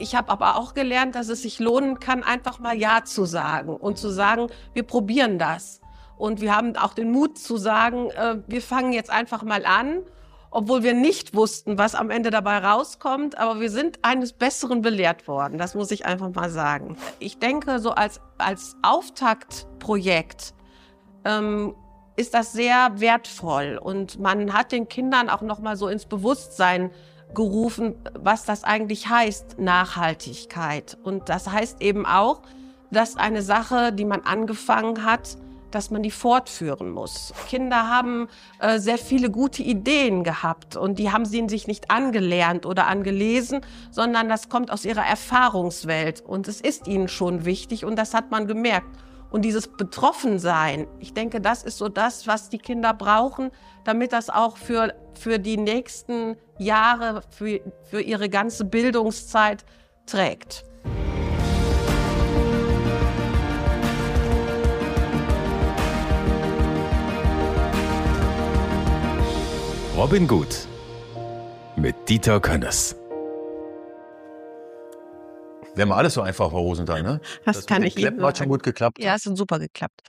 Ich habe aber auch gelernt, dass es sich lohnen kann, einfach mal Ja zu sagen und zu sagen, wir probieren das. Und wir haben auch den Mut zu sagen, wir fangen jetzt einfach mal an, obwohl wir nicht wussten, was am Ende dabei rauskommt. Aber wir sind eines Besseren belehrt worden, das muss ich einfach mal sagen. Ich denke, so als Auftaktprojekt ist das sehr wertvoll. Und man hat den Kindern auch noch mal so ins Bewusstsein gerufen, was das eigentlich heißt, Nachhaltigkeit. Und das heißt eben auch, dass eine Sache, die man angefangen hat, dass man die fortführen muss. Kinder haben sehr viele gute Ideen gehabt und die haben sie sich nicht angelernt oder angelesen, sondern das kommt aus ihrer Erfahrungswelt und es ist ihnen schon wichtig und das hat man gemerkt. Und dieses Betroffensein, ich denke, das ist so das, was die Kinder brauchen, damit das auch für die nächsten Jahre, für ihre ganze Bildungszeit trägt. Robin Gut mit Dieter Könners. Wir haben alles so einfach, Frau Rosenthal, ne? Das kann ich Ihnen sagen. Hat schon gut geklappt. Ja, es hat super geklappt.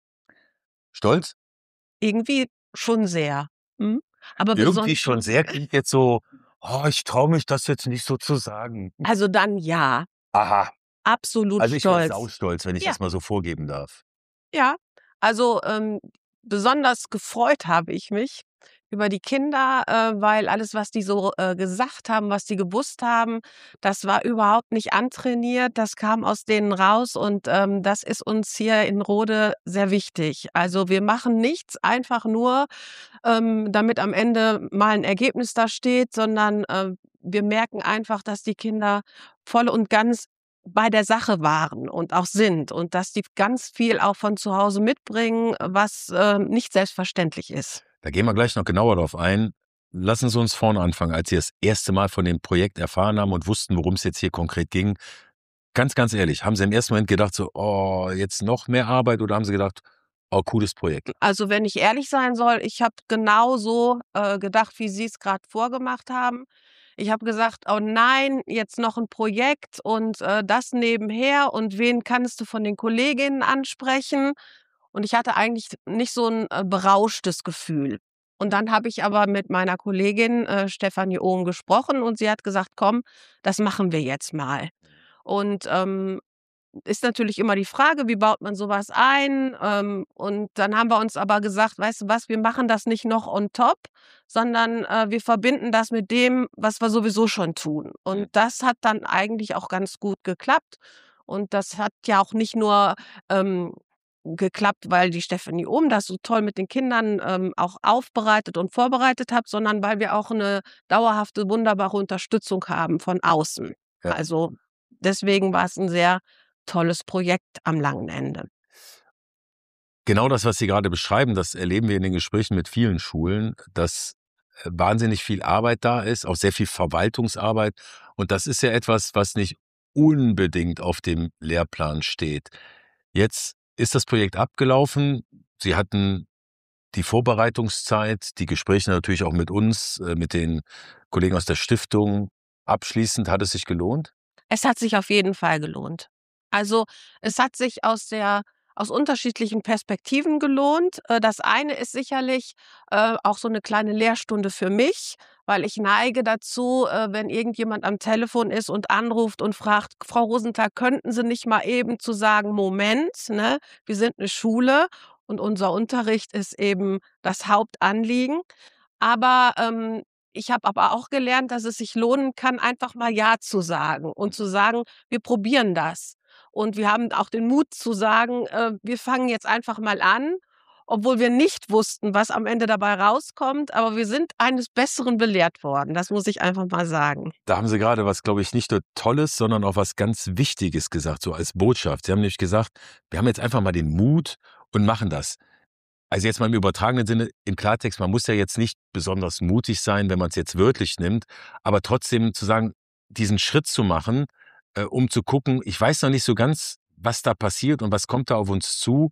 Stolz? Irgendwie schon sehr. Aber Irgendwie schon sehr, klingt jetzt so, ich traue mich das jetzt nicht so zu sagen. Also dann ja. Aha. Absolut also ich wäre stolz. saustolz, wenn ich das mal so vorgeben darf. Ja, also besonders gefreut habe ich mich über die Kinder, weil alles, was die so gesagt haben, was die gewusst haben, das war überhaupt nicht antrainiert, das kam aus denen raus und das ist uns hier in Rode sehr wichtig. Also wir machen nichts einfach nur, damit am Ende mal ein Ergebnis da steht, sondern wir merken einfach, dass die Kinder voll und ganz bei der Sache waren und auch sind und dass die ganz viel auch von zu Hause mitbringen, was nicht selbstverständlich ist. Da gehen wir gleich noch genauer drauf ein. Lassen Sie uns vorne anfangen, als Sie das erste Mal von dem Projekt erfahren haben und wussten, worum es jetzt hier konkret ging. Ganz, ganz ehrlich, haben Sie im ersten Moment gedacht so, jetzt noch mehr Arbeit oder haben Sie gedacht, cooles Projekt? Also wenn ich ehrlich sein soll, ich habe genau so gedacht, wie Sie es gerade vorgemacht haben. Ich habe gesagt, oh nein, jetzt noch ein Projekt und das nebenher und wen kannst du von den Kolleginnen ansprechen? Und ich hatte eigentlich nicht so ein berauschtes Gefühl. Und dann habe ich aber mit meiner Kollegin Stefanie Ohm gesprochen und sie hat gesagt: „Komm, das machen wir jetzt mal.“ Und ist natürlich immer die Frage, wie baut man sowas ein? Und dann haben wir uns aber gesagt: „Weißt du was, wir machen das nicht noch on top, sondern wir verbinden das mit dem, was wir sowieso schon tun.“ Und das hat dann eigentlich auch ganz gut geklappt. Und das hat ja auch nicht nur geklappt, weil die Stefanie Ohm das so toll mit den Kindern auch aufbereitet und vorbereitet hat, sondern weil wir auch eine dauerhafte, wunderbare Unterstützung haben von außen. Ja. Also deswegen war es ein sehr tolles Projekt am langen Ende. Genau das, was Sie gerade beschreiben, das erleben wir in den Gesprächen mit vielen Schulen, dass wahnsinnig viel Arbeit da ist, auch sehr viel Verwaltungsarbeit. Und das ist ja etwas, was nicht unbedingt auf dem Lehrplan steht. Jetzt ist das Projekt abgelaufen. Sie hatten die Vorbereitungszeit, die Gespräche natürlich auch mit uns, mit den Kollegen aus der Stiftung. Abschließend, hat es sich gelohnt? Es hat sich auf jeden Fall gelohnt. Also, es hat sich aus unterschiedlichen Perspektiven gelohnt. Das eine ist sicherlich auch so eine kleine Lehrstunde für mich, weil ich neige dazu, wenn irgendjemand am Telefon ist und anruft und fragt: „Frau Rosenthal, könnten Sie nicht mal eben“ zu sagen: „Moment, ne, wir sind eine Schule und unser Unterricht ist eben das Hauptanliegen.“ Aber ich habe aber auch gelernt, dass es sich lohnen kann, einfach mal Ja zu sagen und zu sagen: „Wir probieren das.“ Und wir haben auch den Mut zu sagen, wir fangen jetzt einfach mal an, obwohl wir nicht wussten, was am Ende dabei rauskommt, aber wir sind eines Besseren belehrt worden. Das muss ich einfach mal sagen. Da haben Sie gerade was, glaube ich, nicht nur Tolles, sondern auch was ganz Wichtiges gesagt, so als Botschaft. Sie haben nämlich gesagt, wir haben jetzt einfach mal den Mut und machen das. Also jetzt mal im übertragenen Sinne, im Klartext, man muss ja jetzt nicht besonders mutig sein, wenn man es jetzt wörtlich nimmt, aber trotzdem zu sagen, diesen Schritt zu machen, um zu gucken, ich weiß noch nicht so ganz, was da passiert und was kommt da auf uns zu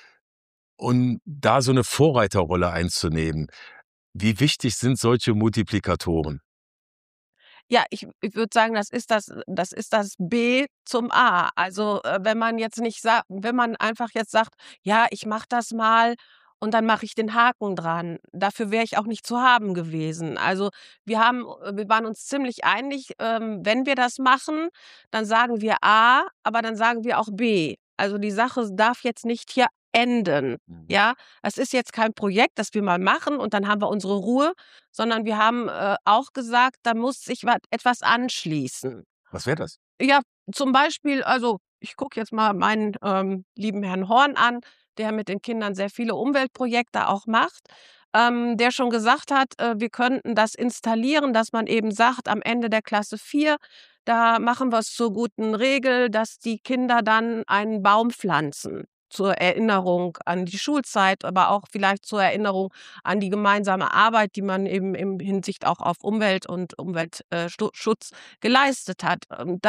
und da so eine Vorreiterrolle einzunehmen. Wie wichtig sind solche Multiplikatoren? Ja, ich würde sagen, das ist das B zum A. Also, wenn man jetzt nicht wenn man einfach jetzt sagt: „Ja, ich mache das mal und dann mache ich den Haken dran." Dafür wäre ich auch nicht zu haben gewesen. Also, wir waren uns ziemlich einig, wenn wir das machen, dann sagen wir A, aber dann sagen wir auch B. Also, die Sache darf jetzt nicht hier enden, Mhm. ja? Es ist jetzt kein Projekt, das wir mal machen und dann haben wir unsere Ruhe, sondern wir haben, auch gesagt, da muss sich etwas anschließen. Was wäre das? Ja, zum Beispiel also, ich gucke jetzt mal meinen, lieben Herrn Horn an, der mit den Kindern sehr viele Umweltprojekte auch macht, der schon gesagt hat, wir könnten das installieren, dass man eben sagt, am Ende der Klasse 4, da machen wir's zur guten Regel, dass die Kinder dann einen Baum pflanzen zur Erinnerung an die Schulzeit, aber auch vielleicht zur Erinnerung an die gemeinsame Arbeit, die man eben im Hinsicht auch auf Umwelt und Schutz geleistet hat.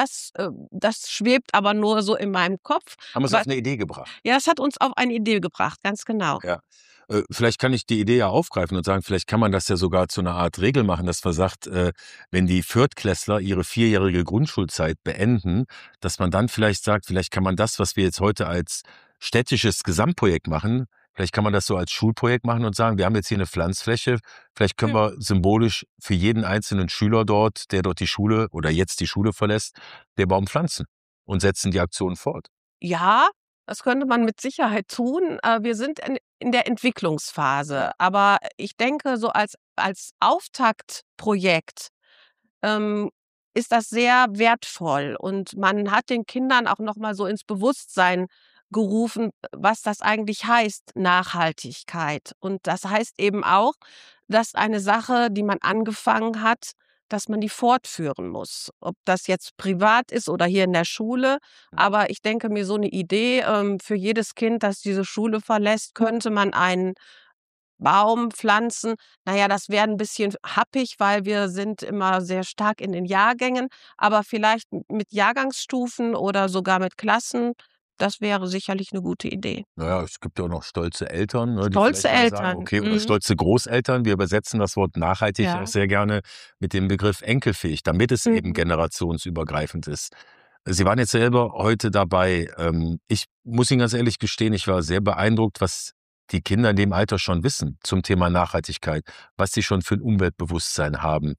Das schwebt aber nur so in meinem Kopf. Haben uns Aber auf eine Idee gebracht. ja, es hat uns auf eine Idee gebracht, ganz genau. Ja. Vielleicht kann ich die Idee ja aufgreifen und sagen, vielleicht kann man das ja sogar zu einer Art Regel machen, dass man sagt, wenn die Viertklässler ihre vierjährige Grundschulzeit beenden, dass man dann vielleicht sagt, vielleicht kann man das, was wir jetzt heute als städtisches Gesamtprojekt machen, vielleicht kann man das so als Schulprojekt machen und sagen, wir haben jetzt hier eine Pflanzfläche, vielleicht können Mhm. wir symbolisch für jeden einzelnen Schüler dort, der dort die Schule oder jetzt die Schule verlässt, den Baum pflanzen und setzen die Aktion fort. Ja, das könnte man mit Sicherheit tun. Wir sind in der Entwicklungsphase, Ja. aber ich denke, so als Auftaktprojekt ähm, ist das sehr wertvoll und man hat den Kindern auch noch mal so ins Bewusstsein gerufen, was das eigentlich heißt, Nachhaltigkeit. Und das heißt eben auch, dass eine Sache, die man angefangen hat, dass man die fortführen muss. Ob das jetzt privat ist oder hier in der Schule. Aber ich denke mir, so eine Idee, für jedes Kind, das diese Schule verlässt, könnte man einen Baum pflanzen. Na ja, das wäre 'n bisschen happig, weil wir sind immer sehr stark in den Jahrgängen, aber vielleicht mit Jahrgangsstufen oder sogar mit Klassen, das wäre sicherlich 'ne gute Idee. Na ja, es gibt ja auch noch stolze Eltern, ne, die Stolze vielleicht mal sagen, Eltern. okay, oder Mhm. stolze Großeltern. Wir übersetzen das Wort nachhaltig auch Ja. sehr gerne mit dem Begriff enkelfähig, damit es eben Mhm. generationsübergreifend ist. Sie waren jetzt selber heute dabei. Ich muss Ihnen ganz ehrlich gestehen, ich war sehr beeindruckt, was die Kinder in dem Alter schon wissen zum Thema Nachhaltigkeit, was sie schon für ein Umweltbewusstsein haben.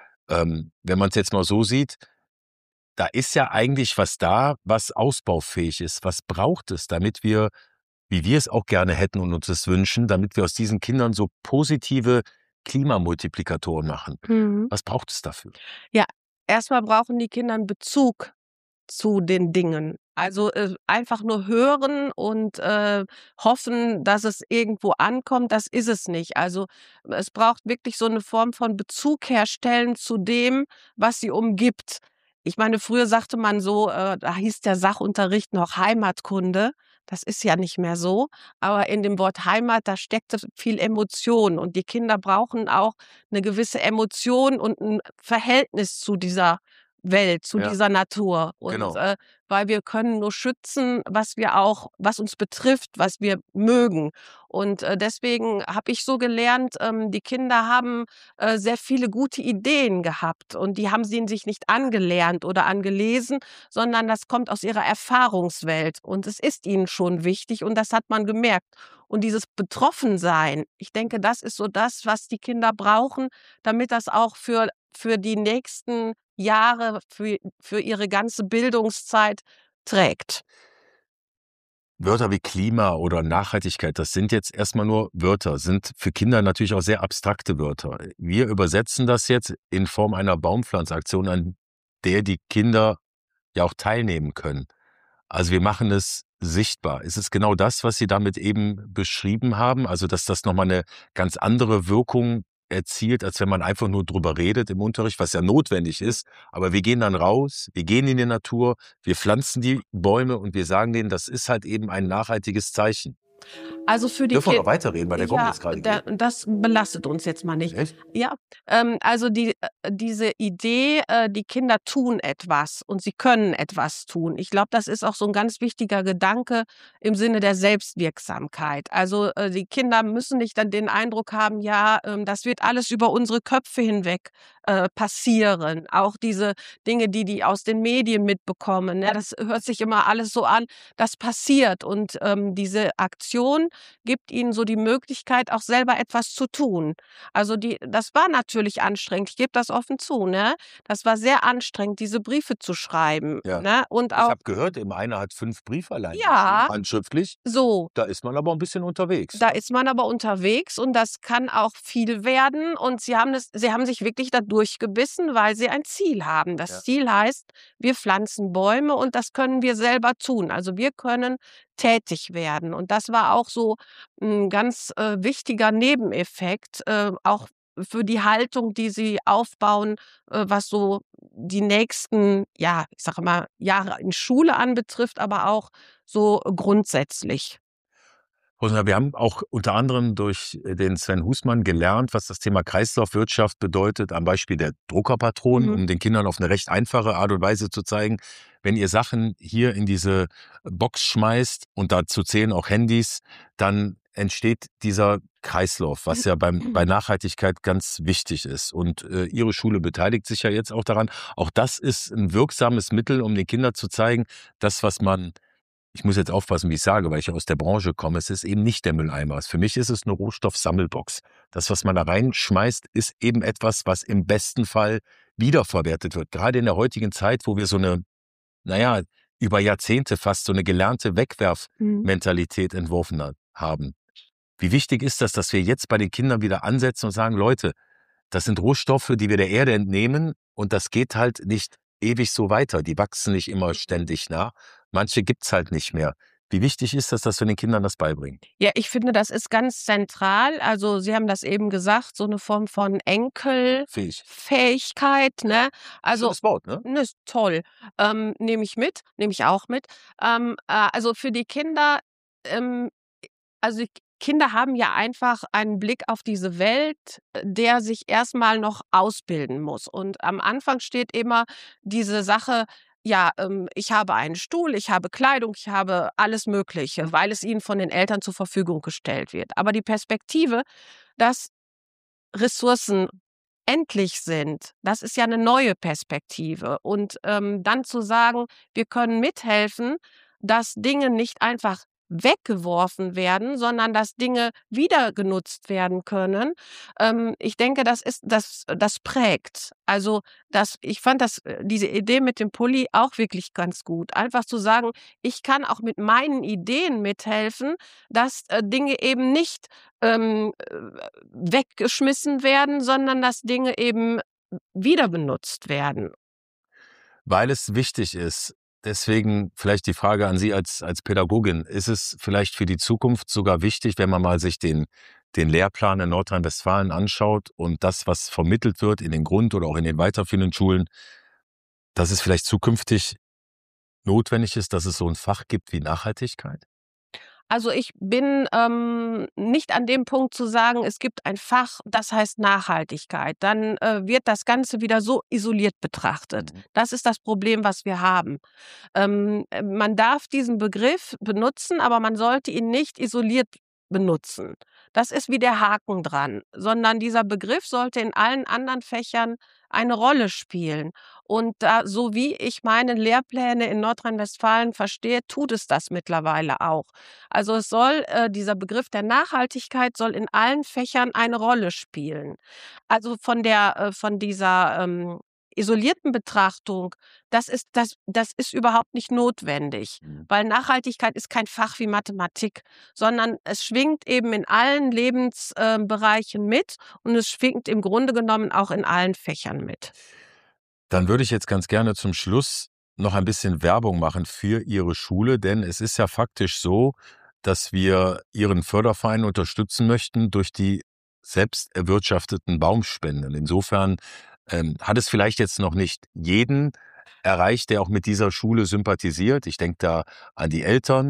Wenn man es jetzt mal so sieht, da ist ja eigentlich was da, was ausbaufähig ist. Was braucht es, damit wir, wie wir es auch gerne hätten und uns das wünschen, damit wir aus diesen Kindern so positive Klimamultiplikatoren machen? Mhm. Was braucht es dafür? Ja, erst mal brauchen die Kinder 'n Bezug zu den Dingen. Also, einfach nur hören und, hoffen, dass es irgendwo ankommt, das ist es nicht. Also, es braucht wirklich so 'ne Form von Bezug herstellen zu dem, was sie umgibt. Ich meine, früher sagte man so, da hieß der Sachunterricht noch Heimatkunde. Das ist ja nicht mehr so, aber in dem Wort Heimat, da steckte viel Emotion und die Kinder brauchen auch 'ne gewisse Emotion und 'n Verhältnis zu dieser Welt, zu Ja, dieser Natur. Und, genau. weil wir können nur schützen, was uns betrifft, was wir mögen. Und, deswegen habe ich so gelernt, die Kinder haben, sehr viele gute Ideen gehabt und die haben sie sich nicht angelernt oder angelesen, sondern das kommt aus ihrer Erfahrungswelt und es ist ihnen schon wichtig und das hat man gemerkt. Und dieses Betroffensein, ich denke, das ist so das, was die Kinder brauchen, damit das auch für die nächsten Jahre, für ihre ganze Bildungszeit trägt. Wörter wie Klima oder Nachhaltigkeit, das sind jetzt erstmal nur Wörter, sind für Kinder natürlich auch sehr abstrakte Wörter. Wir übersetzen das jetzt in Form einer Baumpflanzaktion, an der die Kinder ja auch teilnehmen können. Also, wir machen es sichtbar. Ist es genau das, was Sie damit eben beschrieben haben? Also, dass das noch mal 'ne ganz andere Wirkung erzielt, als wenn man einfach nur drüber redet im Unterricht, was ja notwendig ist. Aber wir gehen dann raus, wir gehen in die Natur, wir pflanzen die Bäume und wir sagen denen, das ist halt eben ein nachhaltiges Zeichen. Also für die Dürfen wir noch weiterreden, weil der Gong ja, jetzt gerade geht. das belastet uns jetzt mal nicht. Echt? Ja, also diese Idee, die Kinder tun etwas und sie können etwas tun. Ich glaube, das ist auch so 'n ganz wichtiger Gedanke im Sinne der Selbstwirksamkeit. Also, die Kinder müssen nicht dann den Eindruck haben, ja, das wird alles über unsere Köpfe hinweg, passieren. Auch diese Dinge, die aus den Medien mitbekommen, ne? Das hört sich immer alles so an, das passiert und, diese Aktion gibt ihnen so die Möglichkeit, auch selber etwas zu tun. Also, das war natürlich anstrengend, ich gebe das offen zu, ne? Das war sehr anstrengend, diese Briefe zu schreiben, Ja. ne? Und Ich auch habe gehört, eben einer hat 5 Briefe allein geschrieben, ja, handschriftlich. so. Da ist man aber 'n bisschen unterwegs, Da ne? ist man aber unterwegs und das kann auch viel werden und sie haben sich wirklich da durchgebissen, weil sie ein Ziel haben. Das Ja. Ziel heißt, wir pflanzen Bäume und das können wir selber tun. Also, wir können tätig werden und das war auch so 'n ganz, wichtiger Nebeneffekt, auch für die Haltung, die sie aufbauen, was so die nächsten, ja, ich sage mal, Jahre in Schule anbetrifft, aber auch so grundsätzlich. Rosina, wir haben auch unter anderem durch den Sven Husmann gelernt, was das Thema Kreislaufwirtschaft bedeutet, am Beispiel der Druckerpatronen, Mhm. um den Kindern auf eine recht einfache Art und Weise zu zeigen, wenn ihr Sachen hier in diese Box schmeißt und dazu zählen auch Handys, dann entsteht dieser Kreislauf, was ja bei Nachhaltigkeit ganz wichtig ist. Und Ihre Schule beteiligt sich ja jetzt auch daran. Auch das ist ein wirksames Mittel, um den Kindern zu zeigen, das, was man, ich muss jetzt aufpassen, wie ich sage, weil ich ja aus der Branche komme, es ist eben nicht der Mülleimer. Für mich ist es eine Rohstoffsammelbox. Das, was man da reinschmeißt, ist eben etwas, was im besten Fall wiederverwertet wird. Gerade in der heutigen Zeit, wo wir so eine, naja, über Jahrzehnte fast so eine gelernte Mhm. Wegwerfmentalität entworfen haben. Wie wichtig ist das, dass wir jetzt bei den Kindern wieder ansetzen und sagen, Leute, das sind Rohstoffe, die wir der Erde entnehmen und das geht halt nicht ewig so weiter. Die wachsen nicht immer ständig nach. Manche gibt's halt nicht mehr. Wie wichtig ist das, dass wir den Kindern das beibringen? Ja, ich finde, das ist ganz zentral. Also, Sie haben das eben gesagt, so 'ne Form von Fähig. Enkelfähigkeit, ne? Also, Schönes Wort, ne? ne, ist toll. Nehme ich auch mit. Also, für die Kinder, ähm also, die Kinder haben ja einfach einen Blick auf diese Welt, der sich erst mal noch ausbilden muss. Und am Anfang steht immer diese Sache, ja, ich habe einen Stuhl, ich habe Kleidung, ich habe alles Mögliche, weil es ihnen von den Eltern zur Verfügung gestellt wird. Aber die Perspektive, dass Ressourcen endlich sind, das ist ja 'ne neue Perspektive. Und, dann zu sagen, wir können mithelfen, dass Dinge nicht einfach weggeworfen werden, sondern dass Dinge wieder genutzt werden können. Ich denke, das prägt. Also, ich fand diese Idee mit dem Pulli auch wirklich ganz gut. Einfach zu sagen: „Ich kann auch mit meinen Ideen mithelfen, dass, Dinge eben nicht, weggeschmissen werden, sondern dass Dinge eben wieder benutzt werden." Weil es wichtig ist. Deswegen vielleicht die Frage an Sie als Pädagogin. Ist es vielleicht für die Zukunft sogar wichtig, wenn man mal sich den Lehrplan in Nordrhein-Westfalen anschaut und das, was vermittelt wird in den Grund- oder auch in den weiterführenden Schulen, dass es vielleicht zukünftig notwendig ist, dass es so ein Fach gibt wie Nachhaltigkeit? Also, ich bin, nicht an dem Punkt zu sagen, es gibt ein Fach, das heißt Nachhaltigkeit. Dann, wird das Ganze wieder so isoliert betrachtet. Mhm. Das ist das Problem, was wir haben. Man darf diesen Begriff benutzen, aber man sollte ihn nicht isoliert benutzen. Das ist wie der Haken dran, sondern dieser Begriff sollte in allen anderen Fächern eine Rolle spielen. Und da so wie ich meine Lehrpläne in Nordrhein-Westfalen verstehe, tut es das mittlerweile auch. Also, dieser Begriff der Nachhaltigkeit soll in allen Fächern eine Rolle spielen. Also, von dieser, isolierten Betrachtung, das ist überhaupt nicht notwendig, Mhm. weil Nachhaltigkeit ist kein Fach wie Mathematik, sondern es schwingt eben in allen Lebensbereichen Bereichen mit und es schwingt im Grunde genommen auch in allen Fächern mit. Dann würde ich jetzt ganz gerne zum Schluss noch ein bisschen Werbung machen für Ihre Schule, denn es ist ja faktisch so, dass wir Ihren Förderverein unterstützen möchten durch die selbst erwirtschafteten Baumspenden. Insofern hat es vielleicht jetzt noch nicht jeden erreicht, der auch mit dieser Schule sympathisiert. Ich denke da an die Eltern,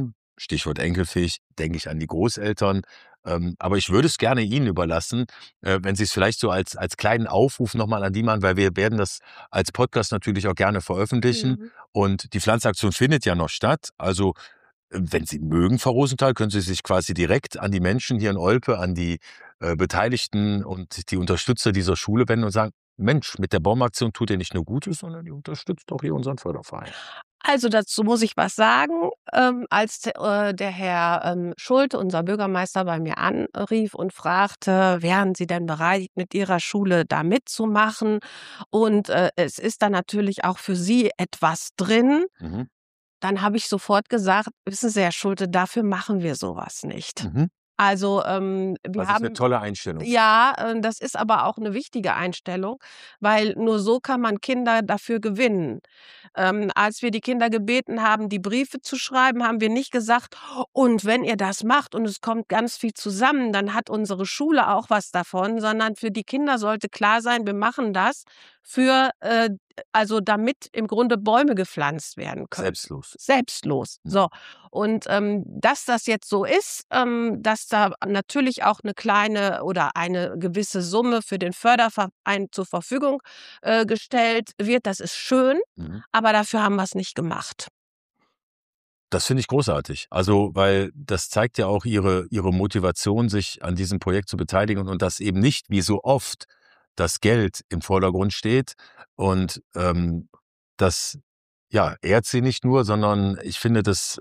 Stichwort enkelfähig, denke ich an die Großeltern. Aber ich würde es gerne Ihnen überlassen, wenn Sie es vielleicht so als kleinen Aufruf nochmal an die machen, weil wir werden das als Podcast natürlich auch gerne veröffentlichen. Mhm. Und die Pflanzaktion findet ja noch statt. Also wenn Sie mögen, Frau Rosenthal, können Sie sich quasi direkt an die Menschen hier in Olpe, an die Beteiligten und die Unterstützer dieser Schule wenden und sagen, Mensch, mit der Baumaktion tut ihr nicht nur Gutes, sondern ihr unterstützt auch hier unseren Förderverein. Also, dazu muss ich was sagen. Als der Herr, Schulte, unser Bürgermeister, bei mir anrief und fragte: „Wären Sie denn bereit, mit Ihrer Schule da mitzumachen?“ Und, es ist dann natürlich auch für Sie etwas drin. Mhm. Dann habe ich sofort gesagt: „Wissen Sie, Herr Schulte, dafür machen wir sowas nicht.“ Mhm. Also, wir Das ist eine haben tolle Einstellung. ja, das ist aber auch 'ne wichtige Einstellung, weil nur so kann man Kinder dafür gewinnen. Als wir die Kinder gebeten haben, die Briefe zu schreiben, haben wir nicht gesagt: „Und wenn ihr das macht und es kommt ganz viel zusammen, dann hat unsere Schule auch was davon“, sondern für die Kinder sollte klar sein, wir machen das für also damit im Grunde Bäume gepflanzt werden können. Selbstlos. Selbstlos. Mhm. So. Und, dass das jetzt so ist, dass da natürlich auch 'ne kleine oder eine gewisse Summe für den Förderverein zur Verfügung, gestellt wird, das ist schön, Mhm. aber dafür haben wir's nicht gemacht. Das finde ich großartig. Also, weil das zeigt ja auch Ihre Motivation, sich an diesem Projekt zu beteiligen und dass eben nicht wie so oft das Geld im Vordergrund steht. Und das ja, ehrt Sie nicht nur, sondern ich finde, das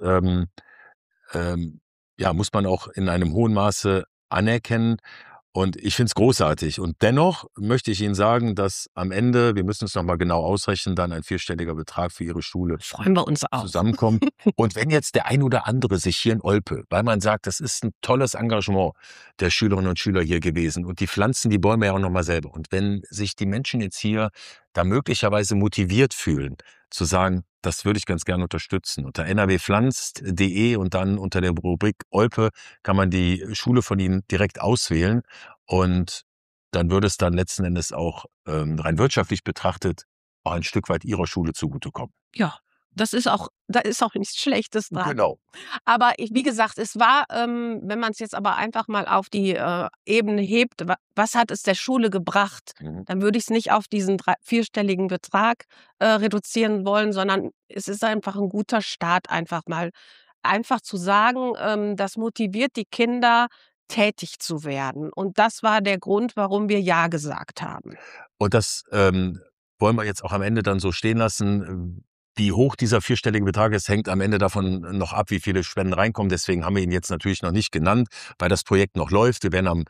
ja, muss man auch in einem hohen Maße anerkennen. Und ich finde es großartig. Und dennoch möchte ich Ihnen sagen, dass am Ende, wir müssen es noch mal genau ausrechnen, dann ein vierstelliger Betrag für Ihre Schule Freuen wir uns auch. zusammenkommt. Und wenn jetzt der ein oder andere sich hier in Olpe, weil man sagt, das ist ein tolles Engagement der Schülerinnen und Schüler hier gewesen und die pflanzen die Bäume ja auch noch mal selber. Und wenn sich die Menschen jetzt hier da möglicherweise motiviert fühlen, zu sagen, das würde ich ganz gerne unterstützen. Unter nrwpflanzt.de und dann unter der Rubrik Olpe kann man die Schule von Ihnen direkt auswählen. Und dann würde es dann letzten Endes auch rein wirtschaftlich betrachtet auch ein Stück weit Ihrer Schule zugutekommen. Ja, da ist auch nichts Schlechtes dran. Genau. Aber wie gesagt, es war, wenn man's jetzt aber einfach mal auf die, Ebene hebt, was hat es der Schule gebracht? Mhm. Dann würde ich's nicht auf diesen vierstelligen Betrag, reduzieren wollen, sondern es ist einfach 'n guter Start, einfach zu sagen, das motiviert die Kinder, tätig zu werden. Und das war der Grund, warum wir ja gesagt haben. Und das wollen wir jetzt auch am Ende dann so stehen lassen. Wie hoch dieser vierstellige Betrag ist, hängt am Ende davon noch ab, wie viele Spenden reinkommen. Deswegen haben wir ihn jetzt natürlich noch nicht genannt, weil das Projekt noch läuft. Wir werden am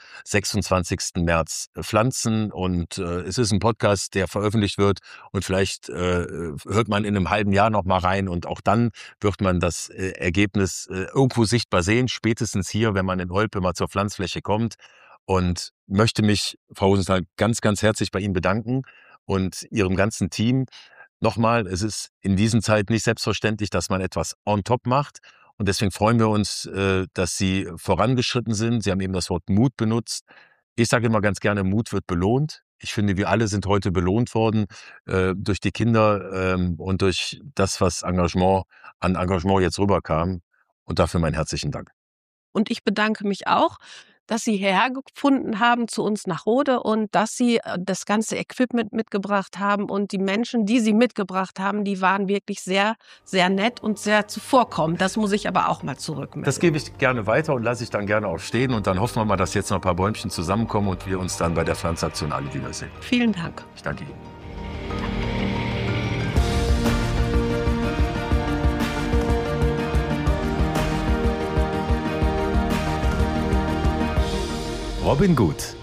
26. März pflanzen und es ist ein Podcast, der veröffentlicht wird und vielleicht hört man in einem halben Jahr noch mal rein und auch dann wird man das Ergebnis irgendwo sichtbar sehen, spätestens hier, wenn man in Olpe mal zur Pflanzfläche kommt. Und möchte mich, Frau Rosenthal, ganz, ganz herzlich bei Ihnen bedanken und Ihrem ganzen Team. Nochmal, es ist in diesen Zeiten nicht selbstverständlich, dass man etwas on top macht. Und deswegen freuen wir uns, dass Sie vorangeschritten sind. Sie haben eben das Wort Mut benutzt. Ich sage immer ganz gerne, Mut wird belohnt. Ich finde, wir alle sind heute belohnt worden durch die Kinder und durch das, was an Engagement jetzt rüberkam. Und dafür meinen herzlichen Dank. Und ich bedanke mich auch, dass Sie hierher gefunden haben zu uns nach Rode und dass Sie, das ganze Equipment mitgebracht haben und die Menschen, die Sie mitgebracht haben, die waren wirklich sehr, sehr nett und sehr zuvorkommend. Das muss ich aber auch mal zurückmelden. Das gebe ich gerne weiter und lasse ich dann gerne auch stehen. Und dann hoffen wir mal, dass jetzt noch ein paar Bäumchen zusammenkommen und wir uns dann bei der Pflanzaktion alle wiedersehen. Vielen Dank. Ich danke Ihnen. Robin Gut.